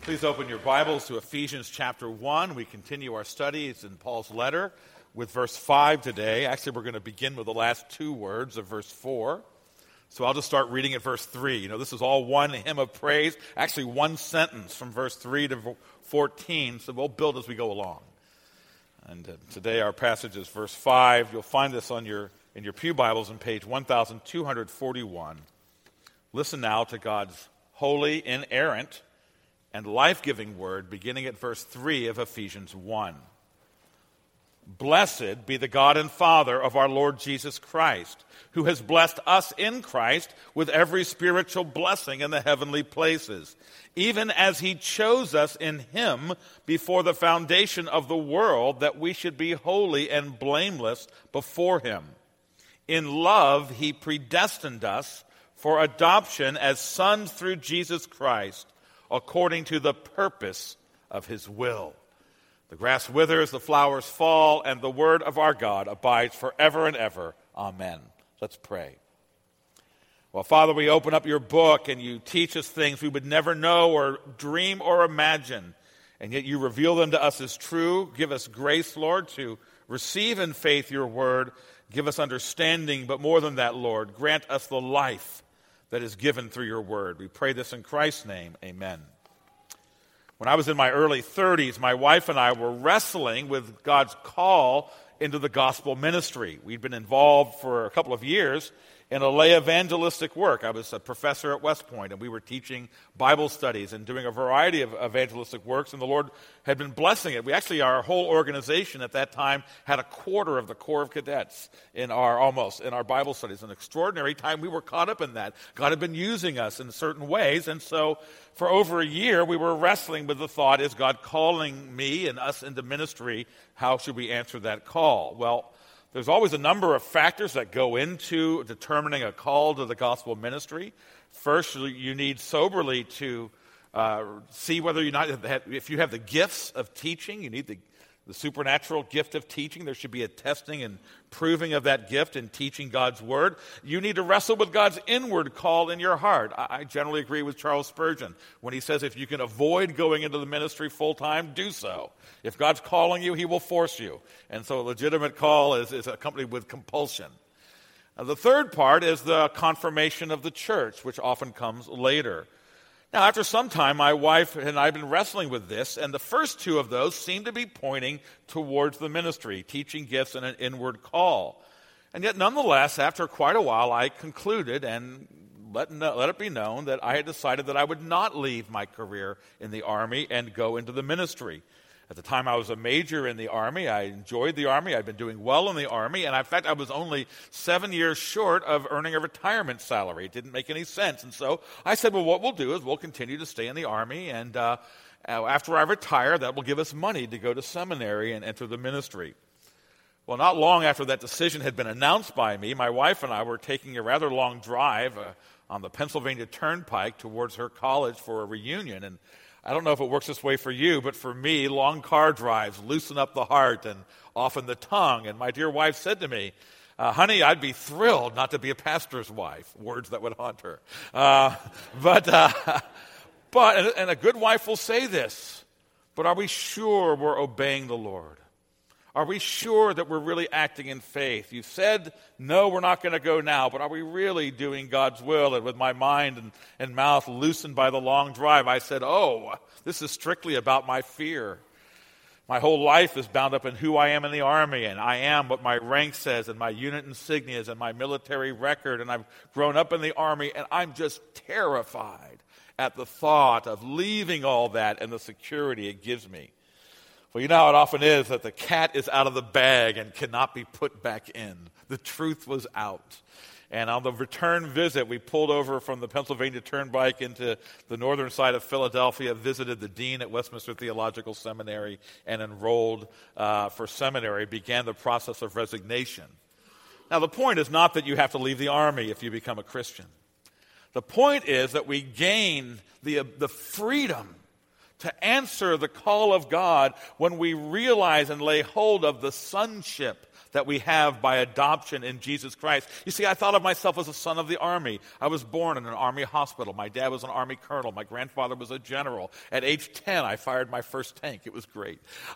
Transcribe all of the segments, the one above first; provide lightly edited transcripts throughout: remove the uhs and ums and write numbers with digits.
Please open your Bibles to Ephesians chapter 1. We continue our studies in Paul's letter with verse 5 today. Actually, we're going to begin with the last two words of verse 4. So I'll just start reading at verse 3. You know, this is all one hymn of praise, actually one sentence from verse 3 to 14, so we'll build as we go along. And today our passage is verse 5. You'll find this in your pew Bibles on page 1241. Listen now to God's holy, inerrant, and life-giving word, beginning at verse 3 of Ephesians 1. Blessed be the God and Father of our Lord Jesus Christ, who has blessed us in Christ with every spiritual blessing in the heavenly places, even as he chose us in him before the foundation of the world, that we should be holy and blameless before him. In love he predestined us for adoption as sons through Jesus Christ, according to the purpose of his will. The grass withers, the flowers fall, and the word of our God abides forever and ever. Amen. Let's pray. Well, Father, we open up your book, and you teach us things we would never know or dream or imagine, and yet you reveal them to us as true. Give us grace, Lord, to receive in faith your word. Give us understanding, but more than that, Lord, grant us the life that is given through your word. We pray this in Christ's name. Amen. When I was in my early 30s, my wife and I were wrestling with God's call into the gospel ministry. We'd been involved for a couple of years in a lay evangelistic work. I was a professor at West Point, and we were teaching Bible studies and doing a variety of evangelistic works, and the Lord had been blessing it. Our whole organization at that time had a quarter of the Corps of Cadets in our Bible studies. An extraordinary time. We were caught up in that. God had been using us in certain ways, and so for over a year, we were wrestling with the thought, is God calling me and us into ministry? How should we answer that call? Well, there's always a number of factors that go into determining a call to the gospel ministry. First, you need soberly to see whether if you have the gifts of teaching. You need the supernatural gift of teaching. There should be a testing and proving of that gift in teaching God's word. You need to wrestle with God's inward call in your heart. I generally agree with Charles Spurgeon when he says if you can avoid going into the ministry full time, do so. If God's calling you, he will force you. And so a legitimate call is accompanied with compulsion. Now, the third part is the confirmation of the church, which often comes later. Now, after some time, my wife and I have been wrestling with this, and the first two of those seem to be pointing towards the ministry, teaching gifts and an inward call. And yet, nonetheless, after quite a while, I concluded and let it be known that I had decided that I would not leave my career in the Army and go into the ministry. At the time, I was a major in the Army. I enjoyed the Army. I'd been doing well in the Army. And in fact, I was only 7 years short of earning a retirement salary. It didn't make any sense. And so I said, well, what we'll do is we'll continue to stay in the Army. And after I retire, that will give us money to go to seminary and enter the ministry. Well, not long after that decision had been announced by me, my wife and I were taking a rather long drive on the Pennsylvania Turnpike towards her college for a reunion. And I don't know if it works this way for you, but for me, long car drives loosen up the heart and often the tongue. And my dear wife said to me, honey, I'd be thrilled not to be a pastor's wife, words that would haunt her. But a good wife will say this, but are we sure we're obeying the Lord? Are we sure that we're really acting in faith? You said, no, we're not going to go now, but are we really doing God's will? And with my mind and mouth loosened by the long drive, I said, oh, this is strictly about my fear. My whole life is bound up in who I am in the Army, and I am what my rank says, and my unit insignias, and my military record, and I've grown up in the Army, and I'm just terrified at the thought of leaving all that and the security it gives me. Well, you know how it often is that the cat is out of the bag and cannot be put back in. The truth was out. And on the return visit, we pulled over from the Pennsylvania Turnpike into the northern side of Philadelphia, visited the dean at Westminster Theological Seminary, and enrolled for seminary, began the process of resignation. Now, the point is not that you have to leave the Army if you become a Christian. The point is that we gain the freedom to answer the call of God when we realize and lay hold of the sonship that we have by adoption in Jesus Christ. You see, I thought of myself as a son of the Army. I was born in an Army hospital. My dad was an Army colonel. My grandfather was a general. At age 10, I fired my first tank. It was great.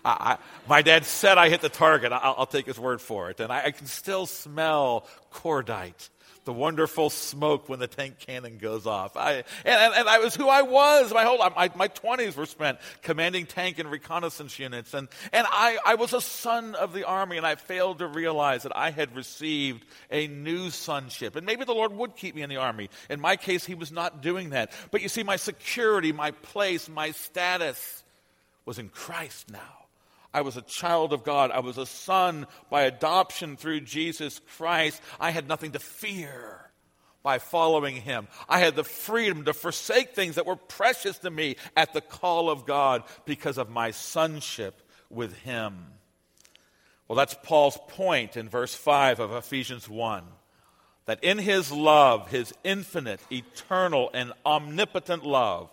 My dad said I hit the target. I'll take his word for it. And I can still smell cordite, the wonderful smoke when the tank cannon goes off. And I was who I was. My 20s were spent commanding tank and reconnaissance units. And I was a son of the Army, and I failed to realize that I had received a new sonship. And maybe the Lord would keep me in the Army. In my case, he was not doing that. But you see, my security, my place, my status was in Christ now. I was a child of God. I was a son by adoption through Jesus Christ. I had nothing to fear by following him. I had the freedom to forsake things that were precious to me at the call of God because of my sonship with him. Well, that's Paul's point in verse 5 of Ephesians 1, that in his love, his infinite, eternal, and omnipotent love,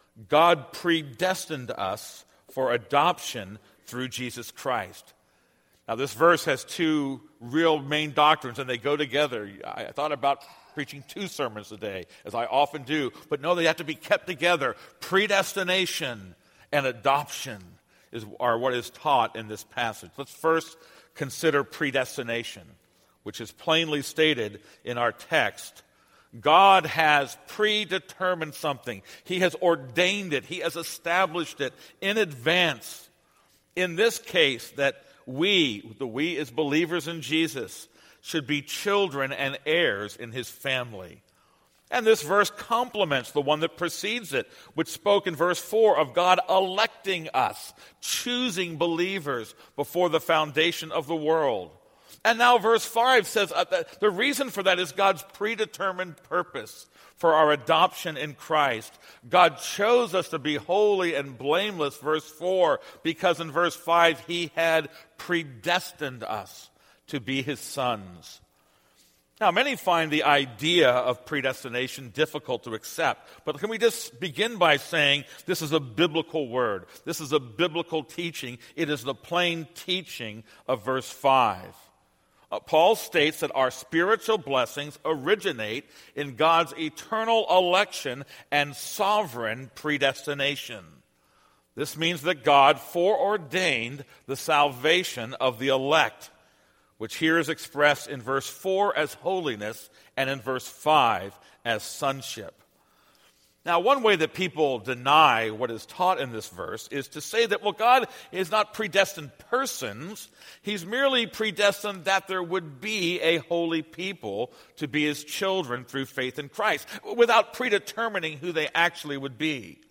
God predestined us for adoption through Jesus Christ. Now, this verse has two real main doctrines, and they go together. I thought about preaching two sermons today, as I often do, but no, they have to be kept together. Predestination and adoption are what is taught in this passage. Let's first consider predestination, which is plainly stated in our text. God has predetermined something. He has ordained it. He has established it in advance. In this case, that we as believers in Jesus, should be children and heirs in his family. And this verse complements the one that precedes it, which spoke in verse 4 of God electing us, choosing believers before the foundation of the world. And now verse 5 says that the reason for that is God's predetermined purpose for our adoption in Christ. God chose us to be holy and blameless, verse 4, because in verse 5 he had predestined us to be his sons. Now, many find the idea of predestination difficult to accept, but can we just begin by saying this is a biblical word? This is a biblical teaching. It is the plain teaching of verse 5. Paul states that our spiritual blessings originate in God's eternal election and sovereign predestination. This means that God foreordained the salvation of the elect, which here is expressed in verse 4 as holiness and in verse 5 as sonship. Now, one way that people deny what is taught in this verse is to say that, well, God is not predestined persons. He's merely predestined that there would be a holy people to be his children through faith in Christ, without predetermining who they actually would be.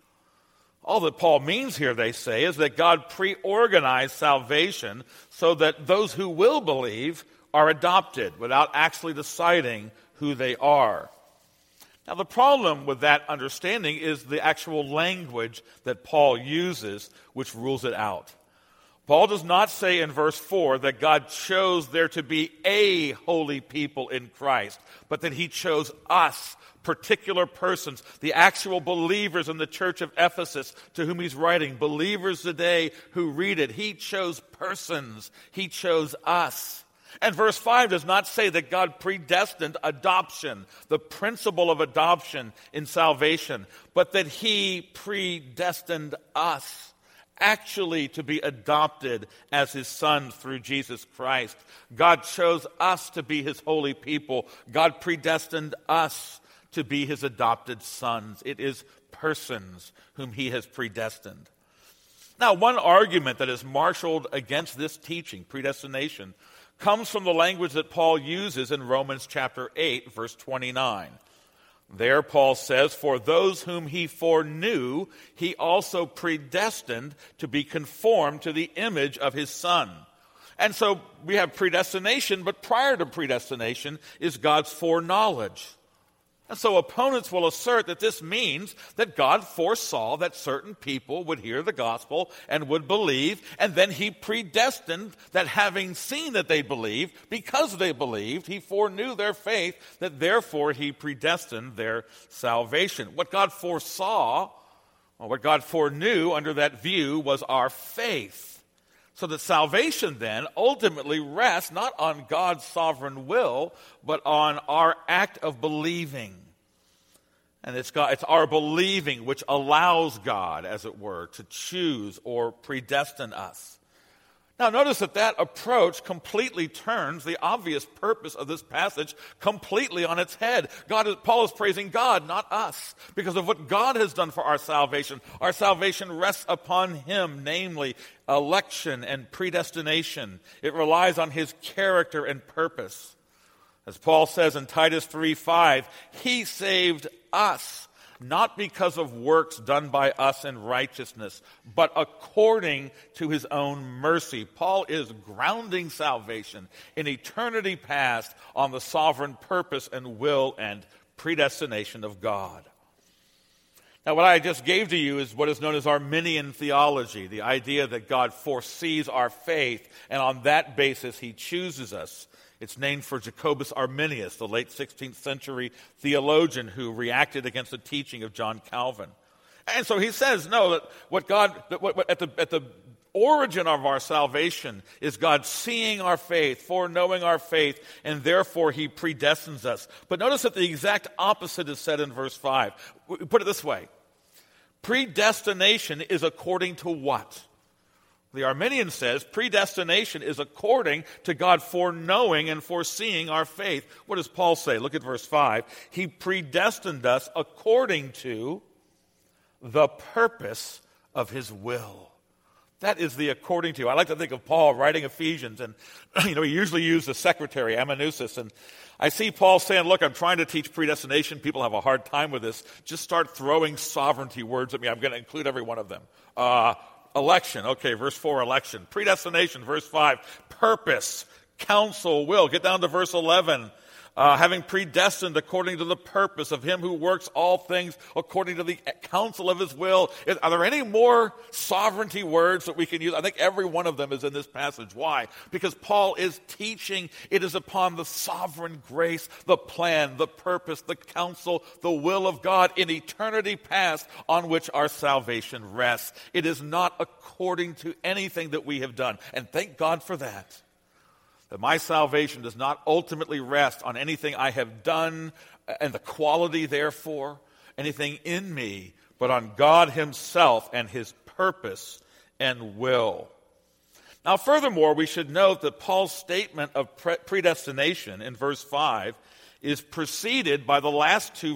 All that Paul means here, they say, is that God preorganized salvation so that those who will believe are adopted without actually deciding who they are. Now, the problem with that understanding is the actual language that Paul uses, which rules it out. Paul does not say in verse 4 that God chose there to be a holy people in Christ, but that he chose us, particular persons, the actual believers in the church of Ephesus to whom he's writing, believers today who read it. He chose persons. He chose us. And verse 5 does not say that God predestined adoption, the principle of adoption in salvation, but that he predestined us actually to be adopted as his sons through Jesus Christ. God chose us to be his holy people. God predestined us to be his adopted sons. It is persons whom he has predestined. Now, one argument that is marshaled against this teaching, predestination, comes from the language that Paul uses in Romans chapter 8, verse 29. There Paul says, "For those whom he foreknew, he also predestined to be conformed to the image of his Son." And so we have predestination, but prior to predestination is God's foreknowledge. And so opponents will assert that this means that God foresaw that certain people would hear the gospel and would believe, and then he predestined that having seen that they believed, because they believed, he foreknew their faith, that therefore he predestined their salvation. What God foresaw Well, what God foreknew under that view was our faith. So that salvation then ultimately rests not on God's sovereign will, but on our act of believing. And it's our believing which allows God, as it were, to choose or predestine us. Now notice that approach completely turns the obvious purpose of this passage completely on its head. Paul is praising God, not us, because of what God has done for our salvation. Our salvation rests upon Him, namely election and predestination. It relies on His character and purpose. As Paul says in Titus 3:5, He saved us, not because of works done by us in righteousness, but according to His own mercy. Paul is grounding salvation in eternity past on the sovereign purpose and will and predestination of God. Now, what I just gave to you is what is known as Arminian theology, the idea that God foresees our faith, and on that basis He chooses us. It's named for Jacobus Arminius, the late 16th century theologian who reacted against the teaching of John Calvin. And so he says, no, that what at the origin of our salvation is God seeing our faith, foreknowing our faith, and therefore He predestines us. But notice that the exact opposite is said in verse 5. Put it this way. Predestination is according to what? The Arminian says predestination is according to God foreknowing and foreseeing our faith. What does Paul say? Look at verse 5. He predestined us according to the purpose of His will. That is the according to. I like to think of Paul writing Ephesians, and he usually uses the secretary, amanuensis, and I see Paul saying, look, I'm trying to teach predestination. People have a hard time with this. Just start throwing sovereignty words at me. I'm going to include every one of them. Election, okay, verse 4, election. Predestination, verse 5, purpose, counsel, will. Get down to verse 11. Having predestined according to the purpose of Him who works all things according to the counsel of His will. Are there any more sovereignty words that we can use? I think every one of them is in this passage. Why? Because Paul is teaching it is upon the sovereign grace, the plan, the purpose, the counsel, the will of God in eternity past on which our salvation rests. It is not according to anything that we have done. And thank God for that. That my salvation does not ultimately rest on anything I have done and the quality, therefore, anything in me, but on God Himself and His purpose and will. Now, furthermore, we should note that Paul's statement of predestination in verse 5 is preceded by the last two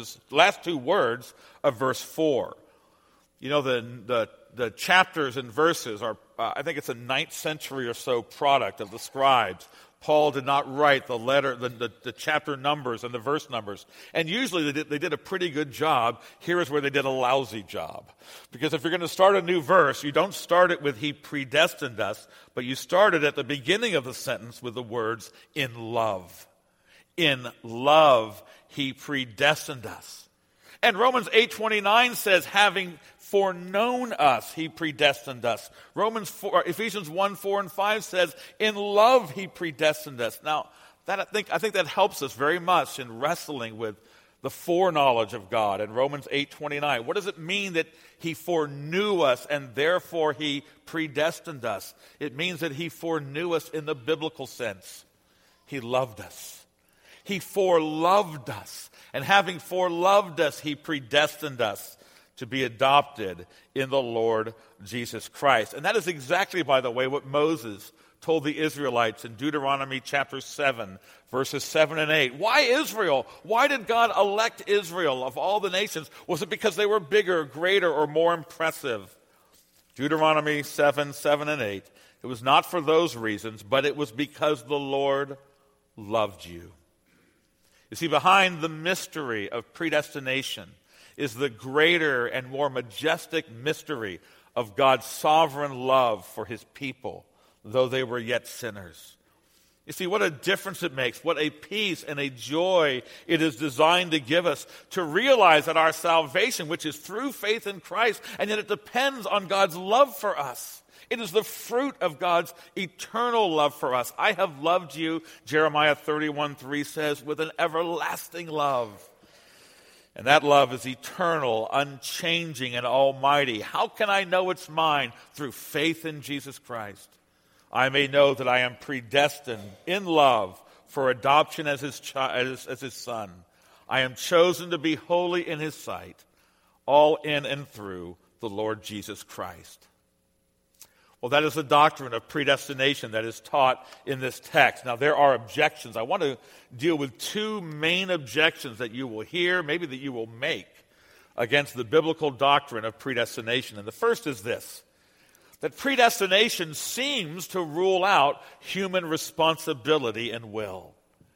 words of verse 4. You know, the chapters and verses are, I think it's a 9th century or so product of the scribes. Paul did not write the chapter numbers and the verse numbers. And usually they did a pretty good job. Here is where they did a lousy job. Because if you're going to start a new verse, you don't start it with He predestined us, but you start it at the beginning of the sentence with the words, in love. In love, He predestined us. And Romans 8:29 says, having foreknown us, He predestined us. Ephesians 1:4 and 5 says, in love He predestined us. Now, I think that helps us very much in wrestling with the foreknowledge of God in Romans 8:29. What does it mean that He foreknew us and therefore He predestined us? It means that He foreknew us in the biblical sense. He loved us. He foreloved us. And having foreloved us, He predestined us to be adopted in the Lord Jesus Christ. And that is exactly, by the way, what Moses told the Israelites in Deuteronomy chapter 7, verses 7 and 8. Why Israel? Why did God elect Israel of all the nations? Was it because they were bigger, greater, or more impressive? Deuteronomy 7, 7 and 8. It was not for those reasons, but it was because the Lord loved you. You see, behind the mystery of predestination is the greater and more majestic mystery of God's sovereign love for His people, though they were yet sinners. You see, what a difference it makes, what a peace and a joy it is designed to give us to realize that our salvation, which is through faith in Christ, and yet it depends on God's love for us. It is the fruit of God's eternal love for us. I have loved you, Jeremiah 31:3 says, with an everlasting love. And that love is eternal, unchanging, and almighty. How can I know it's mine? Through faith in Jesus Christ. I may know that I am predestined in love for adoption as his son. I am chosen to be holy in his sight, all in and through the Lord Jesus Christ. Well, that is the doctrine of predestination that is taught in this text. Now, there are objections. I want to deal with two main objections that you will hear, maybe that you will make, against the biblical doctrine of predestination. And the first is this, that predestination seems to rule out human responsibility and will.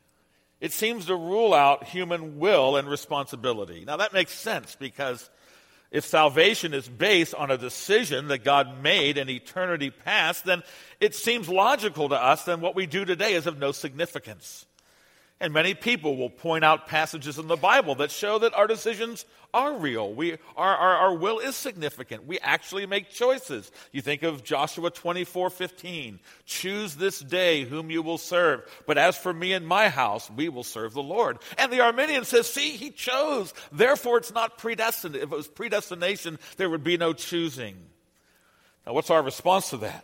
It seems to rule out human will and responsibility. Now, that makes sense because if salvation is based on a decision that God made in eternity past, then it seems logical to us that what we do today is of no significance. And many people will point out passages in the Bible that show that our decisions are real. Our will is significant. We actually make choices. You think of Joshua 24:15. Choose this day whom you will serve. But as for me and my house, we will serve the Lord. And the Arminian says, see, he chose. Therefore, it's not predestined. If it was predestination, there would be no choosing. Now, what's our response to that?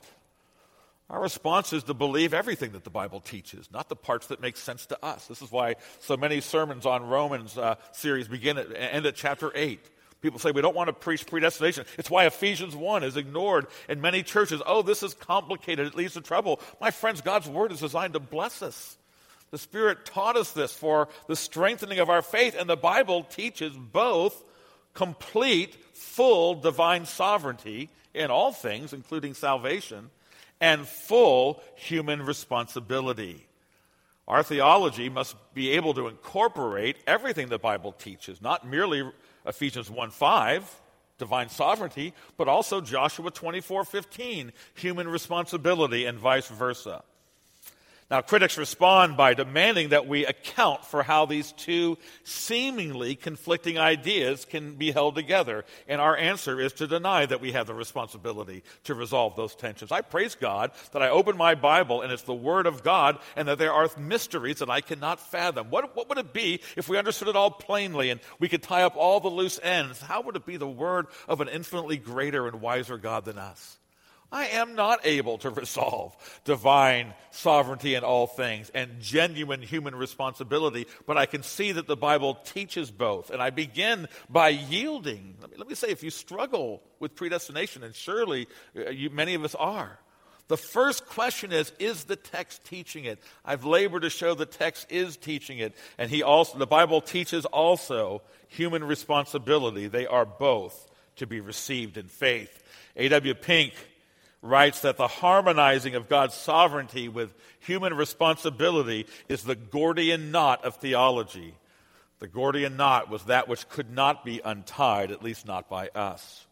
Our response is to believe everything that the Bible teaches, not the parts that make sense to us. This is why so many sermons on Romans series end at chapter 8. People say we don't want to preach predestination. It's why Ephesians 1 is ignored in many churches. Oh, this is complicated. It leads to trouble. My friends, God's word is designed to bless us. The Spirit taught us this for the strengthening of our faith, and the Bible teaches both complete, full divine sovereignty in all things, including salvation, and full human responsibility. Our theology must be able to incorporate everything the Bible teaches, not merely Ephesians 1:5, divine sovereignty, but also Joshua 24:15, human responsibility, and vice versa. Now, critics respond by demanding that we account for how these two seemingly conflicting ideas can be held together. And our answer is to deny that we have the responsibility to resolve those tensions. I praise God that I open my Bible and it's the Word of God and that there are mysteries that I cannot fathom. What would it be if we understood it all plainly and we could tie up all the loose ends? How would it be the Word of an infinitely greater and wiser God than us? I am not able to resolve divine sovereignty in all things and genuine human responsibility, but I can see that the Bible teaches both. And I begin by yielding. Let me say, if you struggle with predestination, and surely many of us are, the first question is the text teaching it? I've labored to show the text is teaching it. And the Bible teaches also human responsibility. They are both to be received in faith. A.W. Pink writes that the harmonizing of God's sovereignty with human responsibility is the Gordian knot of theology. The Gordian knot was that which could not be untied, at least not by us.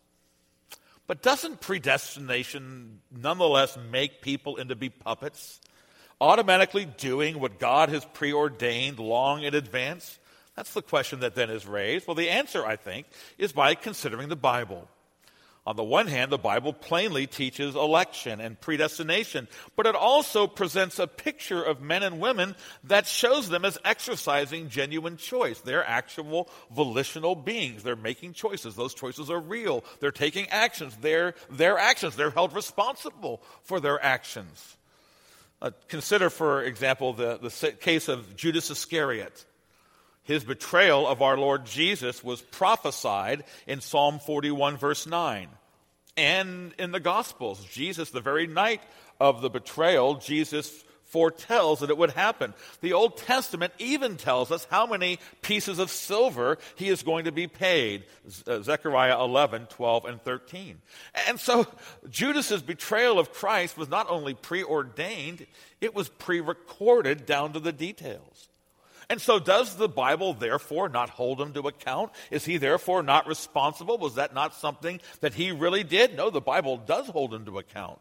But doesn't predestination nonetheless make people into be puppets, automatically doing what God has preordained long in advance? That's the question that then is raised. Well, the answer, I think, is by considering the Bible. On the one hand, the Bible plainly teaches election and predestination, but it also presents a picture of men and women that shows them as exercising genuine choice. They're actual volitional beings. They're making choices. Those choices are real. They're taking actions. They're their actions. They're held responsible for their actions. Consider, for example, the case of Judas Iscariot. His betrayal of our Lord Jesus was prophesied in Psalm 41, verse 9. And in the Gospels, Jesus, the very night of the betrayal, Jesus foretells that it would happen. The Old Testament even tells us how many pieces of silver he is going to be paid. Zechariah 11, 12, and 13. And so Judas's betrayal of Christ was not only preordained, it was pre-recorded down to the details. And so does the Bible therefore not hold him to account? Is he therefore not responsible? Was that not something that he really did? No, the Bible does hold him to account.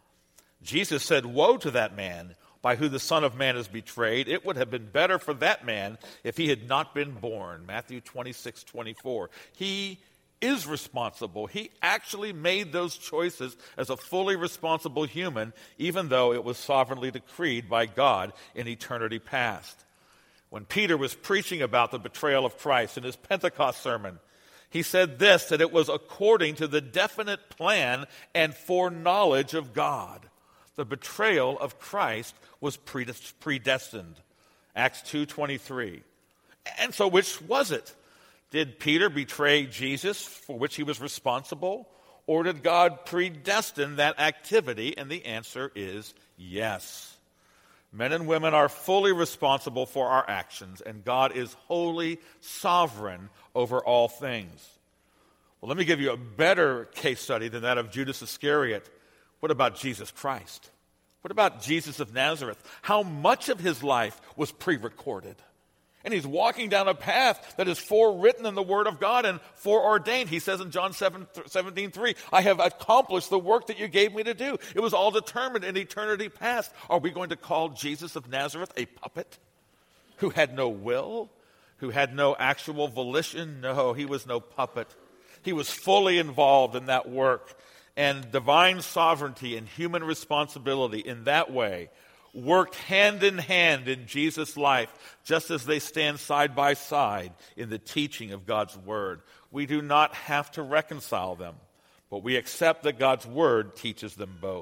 Jesus said, "Woe to that man by whom the Son of Man is betrayed. It would have been better for that man if he had not been born." Matthew 26, 24. He is responsible. He actually made those choices as a fully responsible human, even though it was sovereignly decreed by God in eternity past. When Peter was preaching about the betrayal of Christ in his Pentecost sermon, he said this, that it was according to the definite plan and foreknowledge of God. The betrayal of Christ was predestined. Acts 2:23. And so which was it? Did Peter betray Jesus, for which he was responsible? Or did God predestine that activity? And the answer is yes. Men and women are fully responsible for our actions, and God is wholly sovereign over all things. Well, let me give you a better case study than that of Judas Iscariot. What about Jesus Christ? What about Jesus of Nazareth? How much of his life was pre-recorded? And he's walking down a path that is forewritten in the Word of God and foreordained. He says in John 17:3, I have accomplished the work that you gave me to do. It was all determined in eternity past. Are we going to call Jesus of Nazareth a puppet who had no will, who had no actual volition? No, he was no puppet. He was fully involved in that work. And divine sovereignty and human responsibility in that way worked hand in hand in Jesus' life, just as they stand side by side in the teaching of God's Word. We do not have to reconcile them, but we accept that God's Word teaches them both.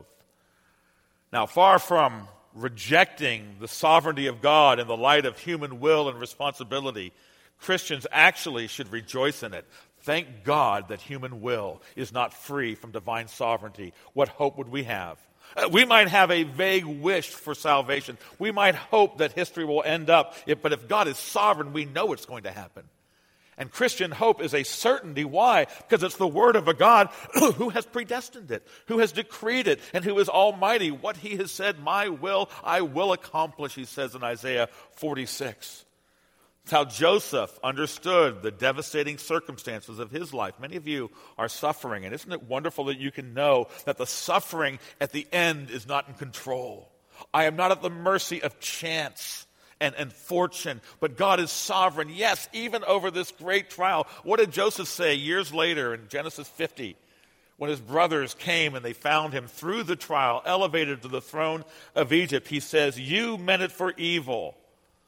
Now, far from rejecting the sovereignty of God in the light of human will and responsibility, Christians actually should rejoice in it. Thank God that human will is not free from divine sovereignty. What hope would we have? We might have a vague wish for salvation. We might hope that history will end up, but if God is sovereign, we know it's going to happen. And Christian hope is a certainty. Why? Because it's the Word of a God who has predestined it, who has decreed it, and who is almighty. What he has said, my will, I will accomplish, he says in Isaiah 46. It's how Joseph understood the devastating circumstances of his life. Many of you are suffering, and isn't it wonderful that you can know that the suffering at the end is not in control? I am not at the mercy of chance and fortune, but God is sovereign, yes, even over this great trial. What did Joseph say years later in Genesis 50? When his brothers came and they found him through the trial, elevated to the throne of Egypt, he says, you meant it for evil,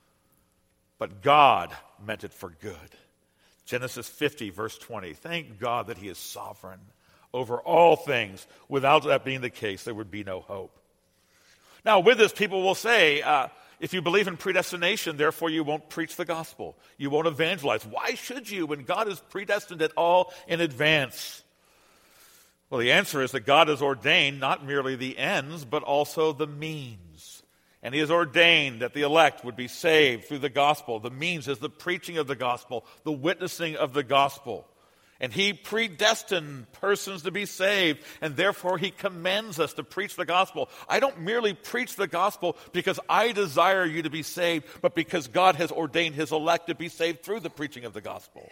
but God meant it for good. Genesis 50, verse 20. Thank God that he is sovereign over all things. Without that being the case, there would be no hope. Now, with this, people will say, if you believe in predestination, therefore you won't preach the gospel. You won't evangelize. Why should you when God has predestined it all in advance? Well, the answer is that God has ordained not merely the ends, but also the means. And he has ordained that the elect would be saved through the gospel. The means is the preaching of the gospel, the witnessing of the gospel. And he predestined persons to be saved, and therefore he commends us to preach the gospel. I don't merely preach the gospel because I desire you to be saved, but because God has ordained his elect to be saved through the preaching of the gospel.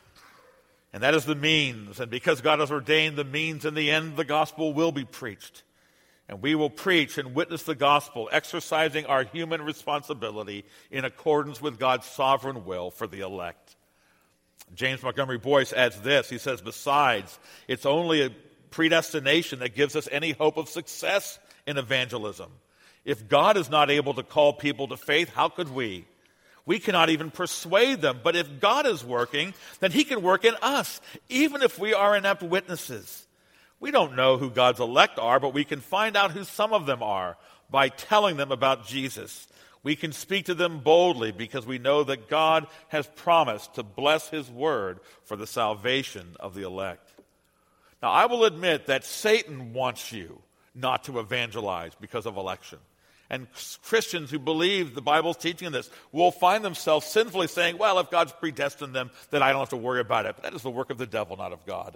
And that is the means. And because God has ordained the means, in the end, the gospel will be preached. And we will preach and witness the gospel, exercising our human responsibility in accordance with God's sovereign will for the elect. James Montgomery Boyce adds this. He says, besides, it's only a predestination that gives us any hope of success in evangelism. If God is not able to call people to faith, how could we? We cannot even persuade them. But if God is working, then he can work in us, even if we are inept witnesses. We don't know who God's elect are, but we can find out who some of them are by telling them about Jesus. We can speak to them boldly because we know that God has promised to bless his word for the salvation of the elect. Now, I will admit that Satan wants you not to evangelize because of election. And Christians who believe the Bible's teaching this will find themselves sinfully saying, well, if God's predestined them, then I don't have to worry about it. But that is the work of the devil, not of God.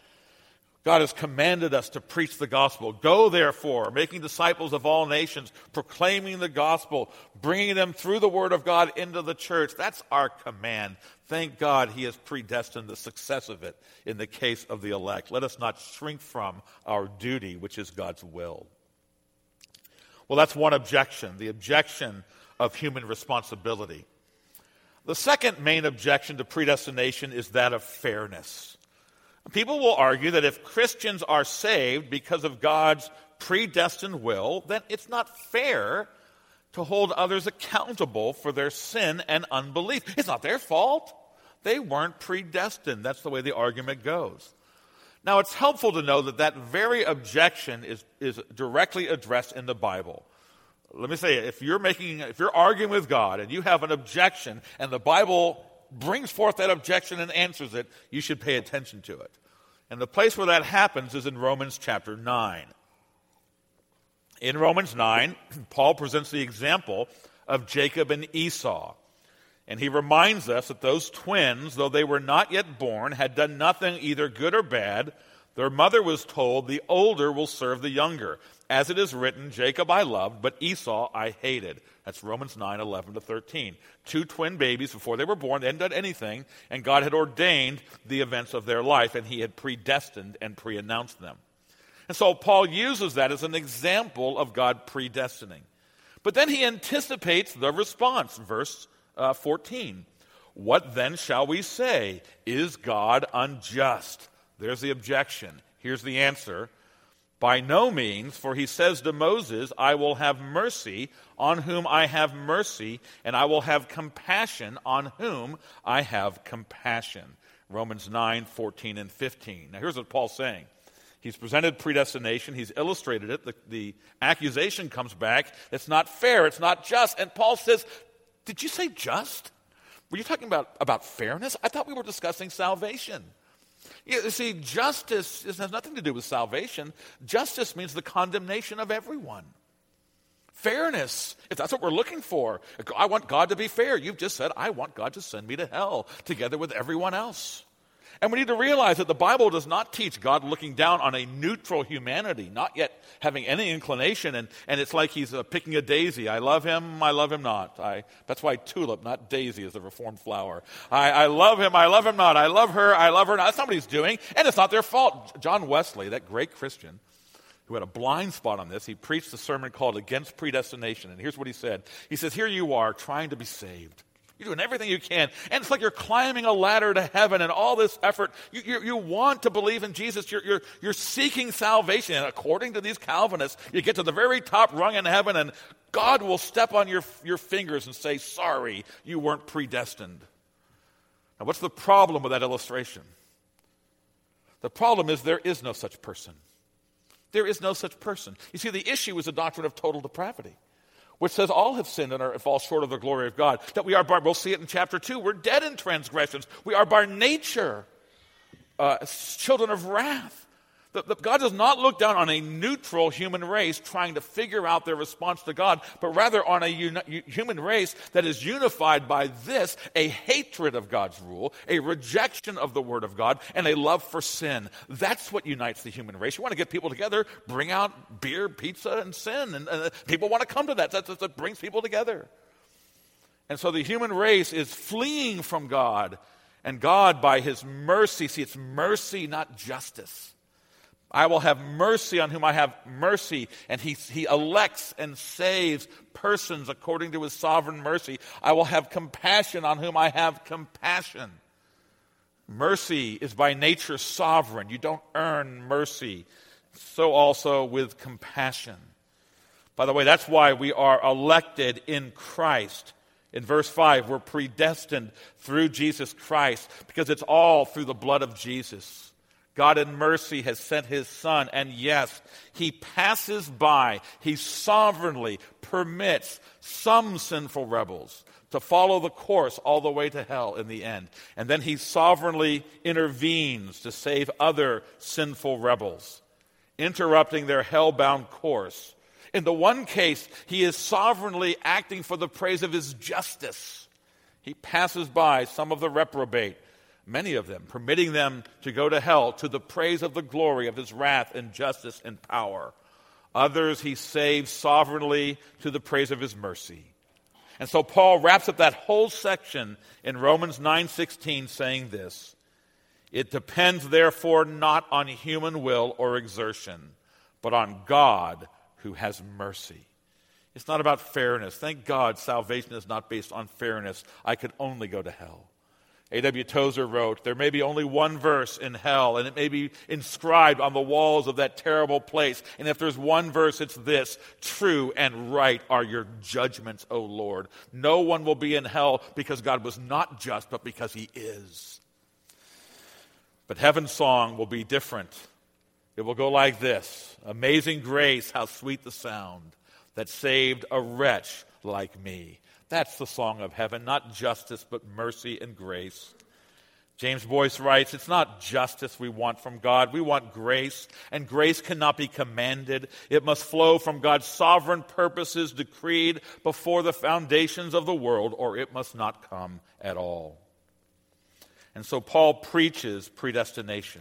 God has commanded us to preach the gospel. Go, therefore, making disciples of all nations, proclaiming the gospel, bringing them through the word of God into the church. That's our command. Thank God he has predestined the success of it in the case of the elect. Let us not shrink from our duty, which is God's will. Well, that's one objection, the objection of human responsibility. The second main objection to predestination is that of fairness. People will argue that if Christians are saved because of God's predestined will, then it's not fair to hold others accountable for their sin and unbelief. It's not their fault. They weren't predestined. That's the way the argument goes. Now, it's helpful to know that that very objection is directly addressed in the Bible. Let me say, if you're arguing with God and you have an objection and the Bible brings forth that objection and answers it, you should pay attention to it. And the place where that happens is in Romans chapter 9. In Romans 9, Paul presents the example of Jacob and Esau. And he reminds us that those twins, though they were not yet born, had done nothing either good or bad. Their mother was told, the older will serve the younger. As it is written, Jacob I loved, but Esau I hated. That's Romans 9, 11 to 13. Two twin babies before they were born, they hadn't done anything, and God had ordained the events of their life, and he had predestined and pre-announced them. And so Paul uses that as an example of God predestining. But then he anticipates the response, verse 14. What then shall we say? Is God unjust? There's the objection. Here's the answer. By no means, for he says to Moses, I will have mercy on whom I have mercy, and I will have compassion on whom I have compassion. Romans 9, 14, and 15. Now here's what Paul's saying. He's presented predestination. He's illustrated it. The accusation comes back. It's not fair. It's not just. And Paul says, did you say just? Were you talking about fairness? I thought we were discussing salvation. You see, justice has nothing to do with salvation. Justice means the condemnation of everyone. Fairness, if that's what we're looking for. I want God to be fair. You've just said, I want God to send me to hell together with everyone else. And we need to realize that the Bible does not teach God looking down on a neutral humanity, not yet having any inclination, and it's like he's picking a daisy. I love him not. That's why tulip, not daisy, is the reformed flower. I love him not. I love her not. That's not what he's doing, and it's not their fault. John Wesley, that great Christian, who had a blind spot on this, he preached a sermon called Against Predestination, and here's what he said. He says, here you are trying to be saved. You're doing everything you can. And it's like you're climbing a ladder to heaven and all this effort. You want to believe in Jesus. You're seeking salvation. And according to these Calvinists, you get to the very top rung in heaven and God will step on your fingers and say, sorry, you weren't predestined. Now, what's the problem with that illustration? The problem is there is no such person. There is no such person. You see, the issue is the doctrine of total depravity, which says all have sinned and fall short of the glory of God. That we are, we'll see it in chapter 2, we're dead in transgressions. We are by nature children of wrath. God does not look down on a neutral human race trying to figure out their response to God, but rather on a human race that is unified by this, a hatred of God's rule, a rejection of the Word of God, and a love for sin. That's what unites the human race. You want to get people together, bring out beer, pizza, and sin, and people want to come to that. That's what brings people together. And so the human race is fleeing from God, and God, by His mercy, see, it's mercy, not justice. I will have mercy on whom I have mercy. And he elects and saves persons according to his sovereign mercy. I will have compassion on whom I have compassion. Mercy is by nature sovereign. You don't earn mercy. So also with compassion. By the way, that's why we are elected in Christ. In verse 5, we're predestined through Jesus Christ because it's all through the blood of Jesus. God in mercy has sent his Son, and yes, he passes by, he sovereignly permits some sinful rebels to follow the course all the way to hell in the end. And then he sovereignly intervenes to save other sinful rebels, interrupting their hell-bound course. In the one case, he is sovereignly acting for the praise of his justice. He passes by some of the reprobate, many of them, permitting them to go to hell to the praise of the glory of his wrath and justice and power. Others he saves sovereignly to the praise of his mercy. And so Paul wraps up that whole section in Romans 9:16 saying this, it depends therefore not on human will or exertion, but on God who has mercy. It's not about fairness. Thank God salvation is not based on fairness. I could only go to hell. A.W. Tozer wrote, "There may be only one verse in hell, and it may be inscribed on the walls of that terrible place. And if there's one verse, it's this: true and right are your judgments, O Lord. No one will be in hell because God was not just, but because he is." But heaven's song will be different. It will go like this: "Amazing grace, how sweet the sound that saved a wretch like me." That's the song of heaven, not justice, but mercy and grace. James Boyce writes, "It's not justice we want from God. We want grace, and grace cannot be commanded. It must flow from God's sovereign purposes decreed before the foundations of the world, or it must not come at all." And so Paul preaches predestination.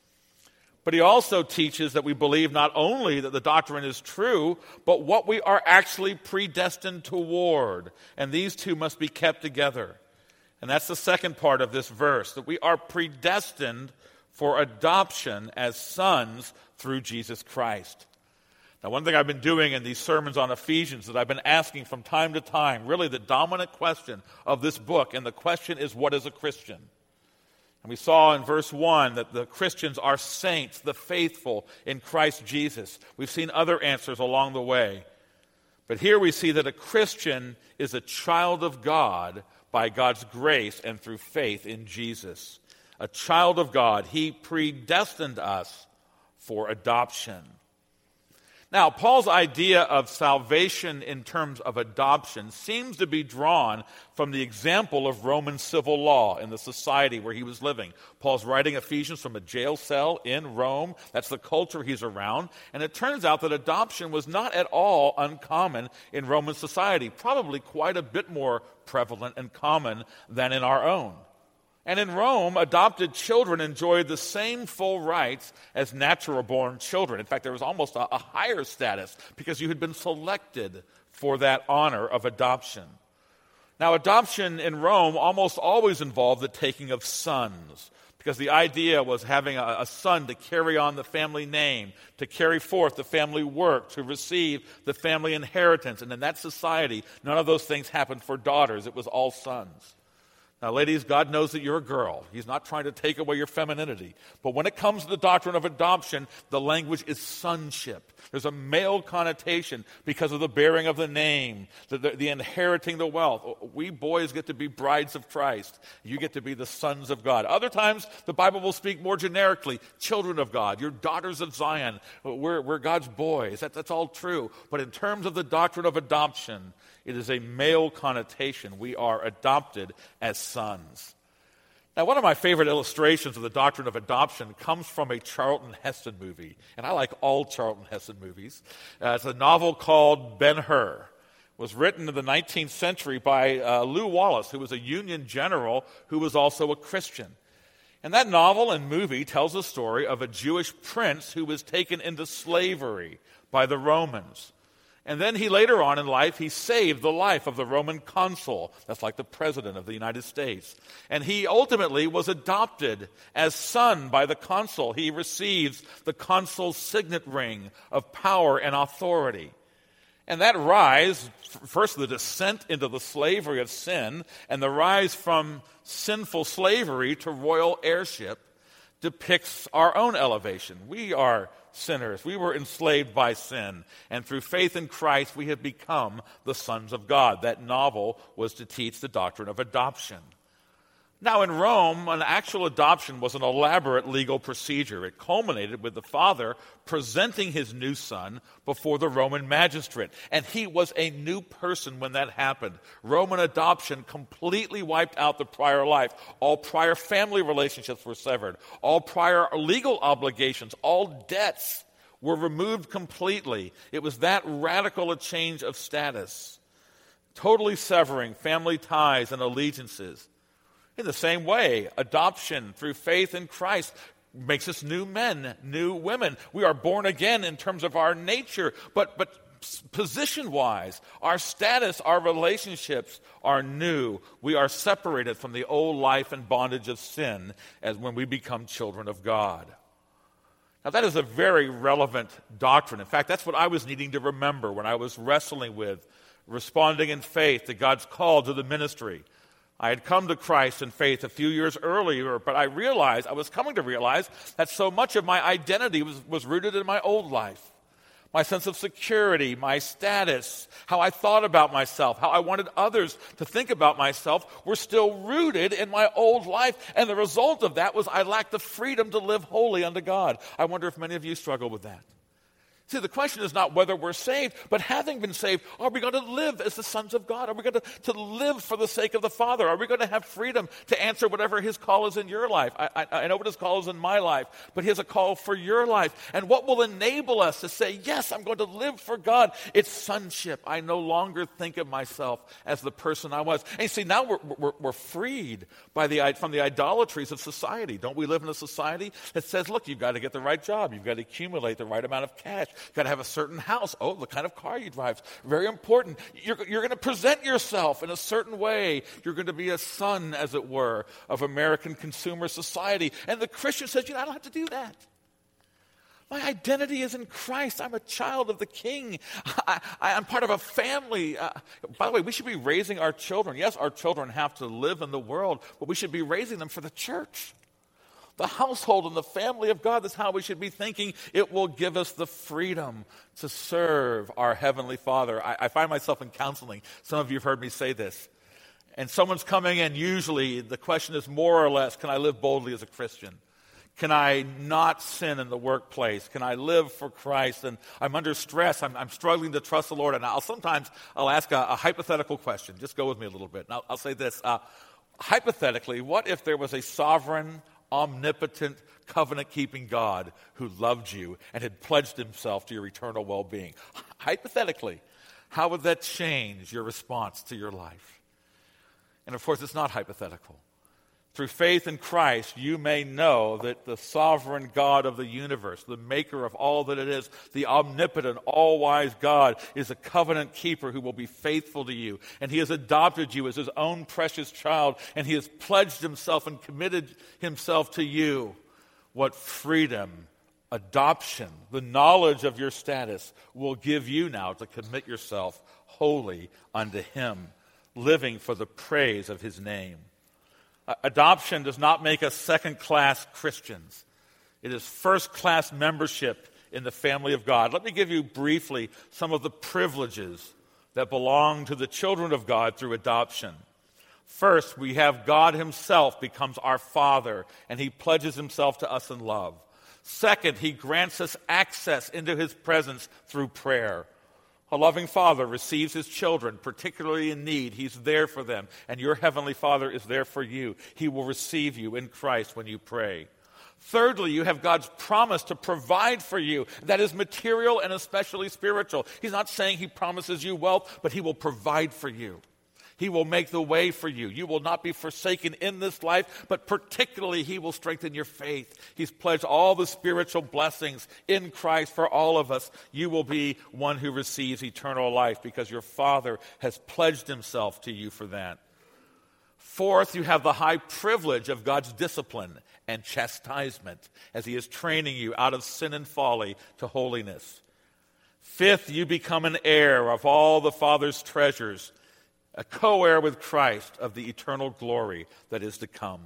But he also teaches that we believe not only that the doctrine is true, but what we are actually predestined toward. And these two must be kept together. And that's the second part of this verse, that we are predestined for adoption as sons through Jesus Christ. Now, one thing I've been doing in these sermons on Ephesians that I've been asking from time to time, really the dominant question of this book, and the question is, what is a Christian? And we saw in verse 1 that the Christians are saints, the faithful in Christ Jesus. We've seen other answers along the way. But here we see that a Christian is a child of God by God's grace and through faith in Jesus. A child of God. He predestined us for adoption. Now, Paul's idea of salvation in terms of adoption seems to be drawn from the example of Roman civil law in the society where he was living. Paul's writing Ephesians from a jail cell in Rome. That's the culture he's around. And it turns out that adoption was not at all uncommon in Roman society, probably quite a bit more prevalent and common than in our own. And in Rome, adopted children enjoyed the same full rights as natural-born children. In fact, there was almost a higher status because you had been selected for that honor of adoption. Now, adoption in Rome almost always involved the taking of sons, because the idea was having a son to carry on the family name, to carry forth the family work, to receive the family inheritance. And in that society, none of those things happened for daughters. It was all sons. Now, ladies, God knows that you're a girl. He's not trying to take away your femininity. But when it comes to the doctrine of adoption, the language is sonship. There's a male connotation because of the bearing of the name, the inheriting the wealth. We boys get to be brides of Christ. You get to be the sons of God. Other times, the Bible will speak more generically, children of God. You're daughters of Zion. We're God's boys. That's all true. But in terms of the doctrine of adoption, it is a male connotation. We are adopted as sons. Now, one of my favorite illustrations of the doctrine of adoption comes from a Charlton Heston movie. And I like all Charlton Heston movies. It's a novel called Ben-Hur. It was written in the 19th century by Lew Wallace, who was a Union general who was also a Christian. And that novel and movie tells the story of a Jewish prince who was taken into slavery by the Romans. And then he later on in life, he saved the life of the Roman consul. That's like the president of the United States. And he ultimately was adopted as son by the consul. He receives the consul's signet ring of power and authority. And that rise, first the descent into the slavery of sin, and the rise from sinful slavery to royal heirship, depicts our own elevation. We are sinners. We were enslaved by sin. And through faith in Christ, we have become the sons of God. That novel was to teach the doctrine of adoption. Now, in Rome, an actual adoption was an elaborate legal procedure. It culminated with the father presenting his new son before the Roman magistrate. And he was a new person when that happened. Roman adoption completely wiped out the prior life. All prior family relationships were severed. All prior legal obligations, all debts were removed completely. It was that radical a change of status, totally severing family ties and allegiances. In the same way, adoption through faith in Christ makes us new men, new women. We are born again in terms of our nature, but position-wise, our status, our relationships are new. We are separated from the old life and bondage of sin as when we become children of God. Now, that is a very relevant doctrine. In fact, that's what I was needing to remember when I was wrestling with responding in faith to God's call to the ministry. I had come to Christ in faith a few years earlier, but I was coming to realize that so much of my identity was rooted in my old life. My sense of security, my status, how I thought about myself, how I wanted others to think about myself were still rooted in my old life. And the result of that was I lacked the freedom to live holy unto God. I wonder if many of you struggle with that. See, the question is not whether we're saved, but having been saved, are we going to live as the sons of God? Are we going to live for the sake of the Father? Are we going to have freedom to answer whatever His call is in your life? I know what His call is in my life, but He has a call for your life. And what will enable us to say, yes, I'm going to live for God? It's sonship. I no longer think of myself as the person I was. And you see, now we're freed from the idolatries of society. Don't we live in a society that says, look, you've got to get the right job. You've got to accumulate the right amount of cash. You've got to have a certain house. Oh, the kind of car you drive. Very important. You're going to present yourself in a certain way. You're going to be a son, as it were, of American consumer society. And the Christian says, I don't have to do that. My identity is in Christ. I'm a child of the King. I'm part of a family. By the way, we should be raising our children. Yes, our children have to live in the world, but we should be raising them for the church. The household and the family of God, that's how we should be thinking. It will give us the freedom to serve our Heavenly Father. I find myself in counseling. Some of you have heard me say this. And someone's coming in, usually the question is more or less, can I live boldly as a Christian? Can I not sin in the workplace? Can I live for Christ? And I'm under stress. I'm struggling to trust the Lord. And I'll ask a hypothetical question. Just go with me a little bit. And I'll say this. Hypothetically, what if there was a sovereign, omnipotent, covenant-keeping God who loved you and had pledged Himself to your eternal well-being? Hypothetically, how would that change your response to your life? And of course, it's not hypothetical. Through faith in Christ, you may know that the sovereign God of the universe, the maker of all that it is, the omnipotent, all-wise God, is a covenant keeper who will be faithful to you. And He has adopted you as His own precious child, and He has pledged Himself and committed Himself to you. What freedom, adoption, the knowledge of your status will give you now to commit yourself wholly unto Him, living for the praise of His name. Adoption does not make us second-class Christians. It is first-class membership in the family of God. Let me give you briefly some of the privileges that belong to the children of God through adoption. First, we have God Himself becomes our Father, and He pledges Himself to us in love. Second, He grants us access into His presence through prayer. A loving father receives his children, particularly in need. He's there for them, and your Heavenly Father is there for you. He will receive you in Christ when you pray. Thirdly, you have God's promise to provide for you. That is material and especially spiritual. He's not saying He promises you wealth, but He will provide for you. He will make the way for you. You will not be forsaken in this life, but particularly He will strengthen your faith. He's pledged all the spiritual blessings in Christ for all of us. You will be one who receives eternal life because your Father has pledged Himself to you for that. Fourth, you have the high privilege of God's discipline and chastisement as He is training you out of sin and folly to holiness. Fifth, you become an heir of all the Father's treasures, a co-heir with Christ of the eternal glory that is to come.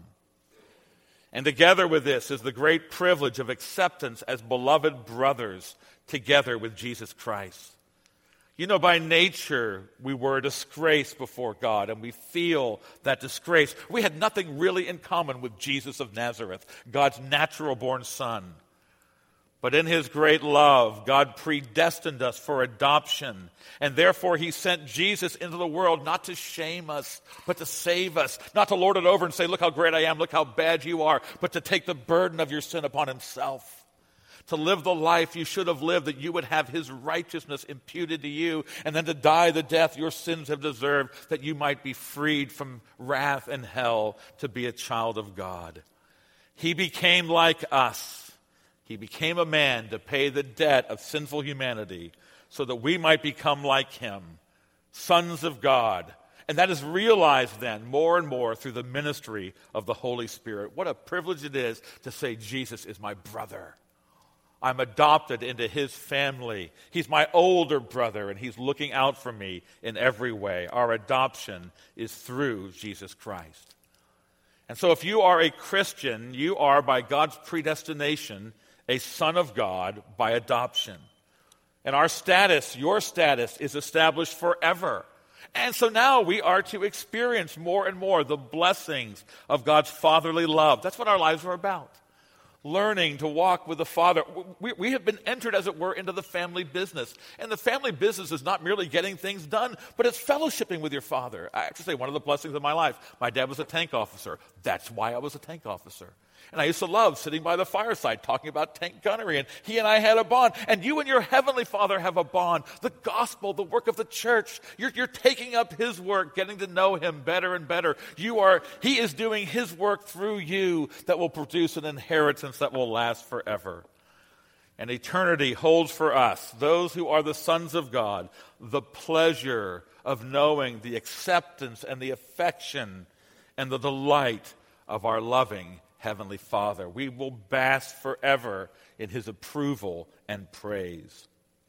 And together with this is the great privilege of acceptance as beloved brothers together with Jesus Christ. You know, by nature, we were a disgrace before God, and we feel that disgrace. We had nothing really in common with Jesus of Nazareth, God's natural-born Son. But in His great love, God predestined us for adoption. And therefore He sent Jesus into the world not to shame us, but to save us. Not to lord it over and say, look how great I am, look how bad you are. But to take the burden of your sin upon Himself. To live the life you should have lived, that you would have His righteousness imputed to you. And then to die the death your sins have deserved, that you might be freed from wrath and hell to be a child of God. He became like us. He became a man to pay the debt of sinful humanity so that we might become like Him, sons of God. And that is realized then more and more through the ministry of the Holy Spirit. What a privilege it is to say, Jesus is my brother. I'm adopted into his family. He's my older brother, and he's looking out for me in every way. Our adoption is through Jesus Christ. And so if you are a Christian, you are, by God's predestination, a son of God by adoption. And our status, your status, is established forever. And so now we are to experience more and more the blessings of God's fatherly love. That's what our lives are about. Learning to walk with the Father. We have been entered, as it were, into the family business. And the family business is not merely getting things done, but it's fellowshipping with your Father. I have to say, one of the blessings of my life, my dad was a tank officer. That's why I was a tank officer. And I used to love sitting by the fireside talking about tank gunnery, and he and I had a bond. And you and your heavenly Father have a bond. The gospel, the work of the church, you're taking up his work, getting to know him better and better. He is doing his work through you that will produce an inheritance that will last forever. And eternity holds for us, those who are the sons of God, the pleasure of knowing the acceptance and the affection and the delight of our loving Heavenly Father. We will bask forever in his approval and praise.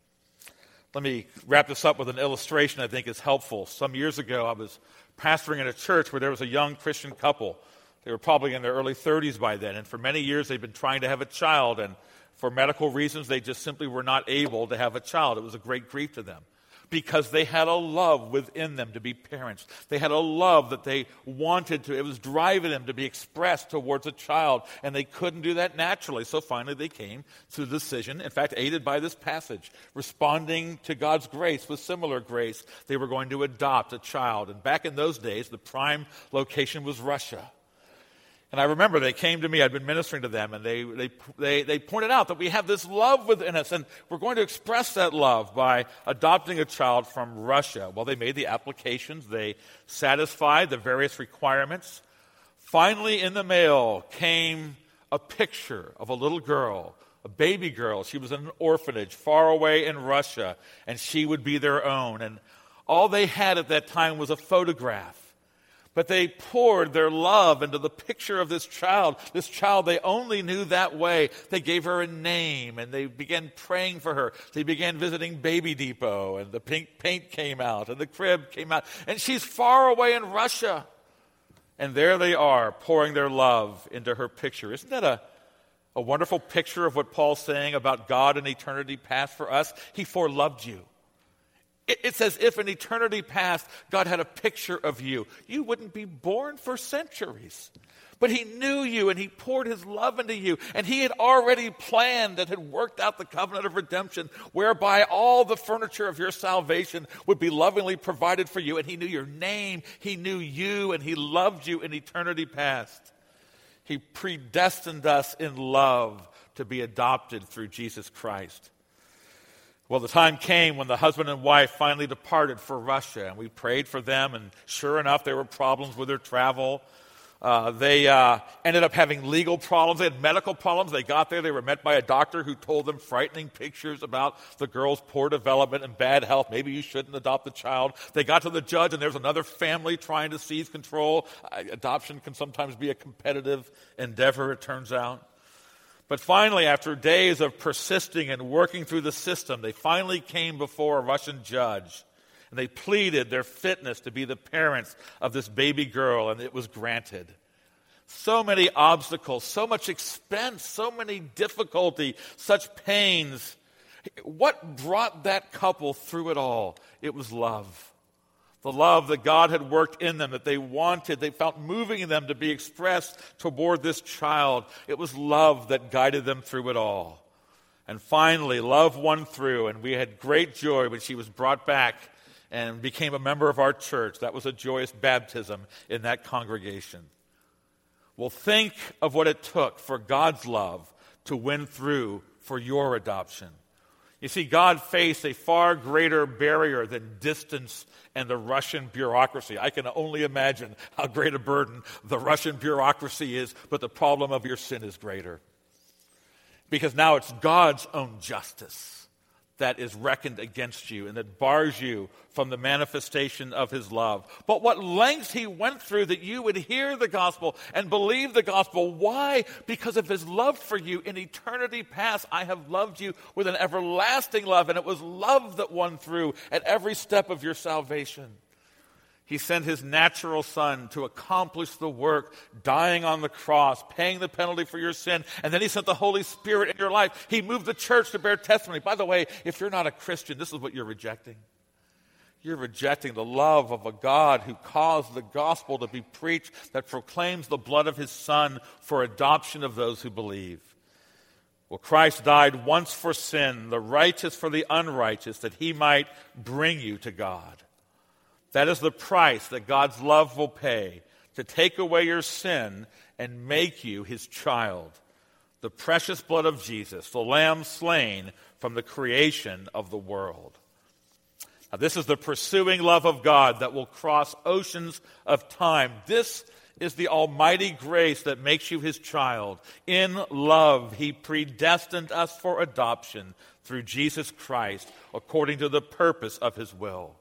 Let me wrap this up with an illustration I think is helpful. Some years ago, I was pastoring in a church where there was a young Christian couple. They were probably in their early 30s by then, and for many years they'd been trying to have a child, and for medical reasons they just simply were not able to have a child. It was a great grief to them, because they had a love within them to be parents. They had a love that they wanted to, it was driving them to be expressed towards a child, and they couldn't do that naturally. So finally they came to the decision, in fact, aided by this passage, responding to God's grace with similar grace, they were going to adopt a child. And back in those days, the prime location was Russia. And I remember they came to me, I'd been ministering to them, and they pointed out that we have this love within us, and we're going to express that love by adopting a child from Russia. Well, they made the applications, they satisfied the various requirements. Finally, in the mail came a picture of a little girl, a baby girl. She was in an orphanage far away in Russia, and she would be their own. And all they had at that time was a photograph. But they poured their love into the picture of this child they only knew that way. They gave her a name, and they began praying for her. They began visiting Baby Depot, and the pink paint came out, and the crib came out. And she's far away in Russia. And there they are, pouring their love into her picture. Isn't that a wonderful picture of what Paul's saying about God in eternity past for us? He foreloved you. It's as if in eternity past, God had a picture of you. You wouldn't be born for centuries. But he knew you, and he poured his love into you. And he had already planned and had worked out the covenant of redemption, whereby all the furniture of your salvation would be lovingly provided for you. And he knew your name, he knew you, and he loved you in eternity past. He predestined us in love to be adopted through Jesus Christ. Well, the time came when the husband and wife finally departed for Russia, and we prayed for them, and sure enough, there were problems with their travel. They ended up having legal problems. They had medical problems. They got there. They were met by a doctor who told them frightening pictures about the girl's poor development and bad health. Maybe you shouldn't adopt the child. They got to the judge, and there's another family trying to seize control. Adoption can sometimes be a competitive endeavor, it turns out. But finally, after days of persisting and working through the system, they finally came before a Russian judge, and they pleaded their fitness to be the parents of this baby girl, and it was granted. So many obstacles, so much expense, so many difficulty, such pains. What brought that couple through it all? It was love. The love that God had worked in them, that they wanted, they felt moving in them to be expressed toward this child. It was love that guided them through it all. And finally, love won through, and we had great joy when she was brought back and became a member of our church. That was a joyous baptism in that congregation. Well, think of what it took for God's love to win through for your adoption. You see, God faced a far greater barrier than distance and the Russian bureaucracy. I can only imagine how great a burden the Russian bureaucracy is, but the problem of your sin is greater. Because now it's God's own justice that is reckoned against you and that bars you from the manifestation of his love. But what lengths he went through that you would hear the gospel and believe the gospel. Why? Because of his love for you. In eternity past, I have loved you with an everlasting love, and it was love that won through at every step of your salvation. He sent his natural son to accomplish the work, dying on the cross, paying the penalty for your sin, and then he sent the Holy Spirit in your life. He moved the church to bear testimony. By the way, if you're not a Christian, this is what you're rejecting. You're rejecting the love of a God who caused the gospel to be preached that proclaims the blood of his son for adoption of those who believe. Well, Christ died once for sin, the righteous for the unrighteous, that he might bring you to God. That is the price that God's love will pay, to take away your sin and make you his child. The precious blood of Jesus, the Lamb slain from the creation of the world. Now, this is the pursuing love of God that will cross oceans of time. This is the almighty grace that makes you his child. In love, he predestined us for adoption through Jesus Christ, according to the purpose of his will.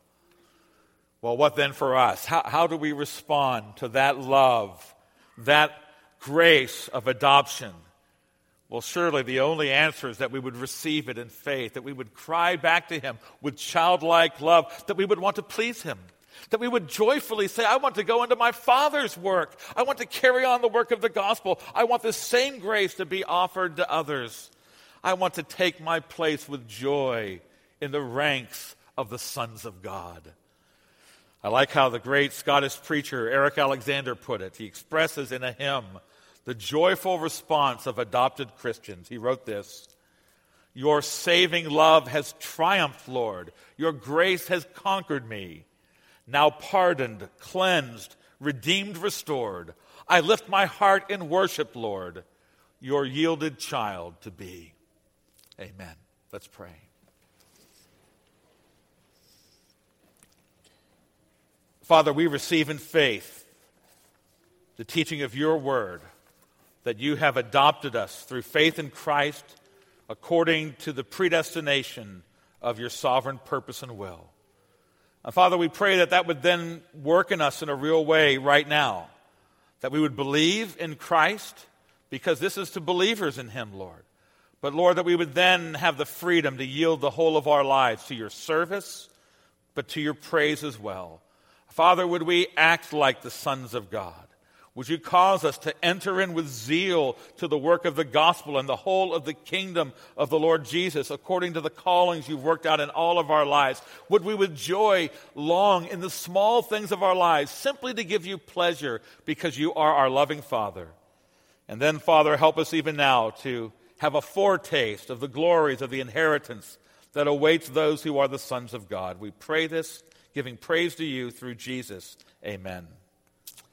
Well, what then for us? How do we respond to that love, that grace of adoption? Well, surely the only answer is that we would receive it in faith, that we would cry back to him with childlike love, that we would want to please him, that we would joyfully say, I want to go into my Father's work. I want to carry on the work of the gospel. I want the same grace to be offered to others. I want to take my place with joy in the ranks of the sons of God. I like how the great Scottish preacher Eric Alexander put it. He expresses in a hymn the joyful response of adopted Christians. He wrote this: Your saving love has triumphed, Lord. Your grace has conquered me. Now pardoned, cleansed, redeemed, restored, I lift my heart in worship, Lord, your yielded child to be. Amen. Let's pray. Father, we receive in faith the teaching of your word, that you have adopted us through faith in Christ according to the predestination of your sovereign purpose and will. And Father, we pray that that would then work in us in a real way right now, that we would believe in Christ, because this is to believers in him, Lord. But Lord, that we would then have the freedom to yield the whole of our lives to your service, but to your praise as well. Father, would we act like the sons of God? Would you cause us to enter in with zeal to the work of the gospel and the whole of the kingdom of the Lord Jesus, according to the callings you've worked out in all of our lives? Would we with joy long in the small things of our lives, simply to give you pleasure, because you are our loving Father? And then, Father, help us even now to have a foretaste of the glories of the inheritance that awaits those who are the sons of God. We pray this, giving praise to you through Jesus. Amen.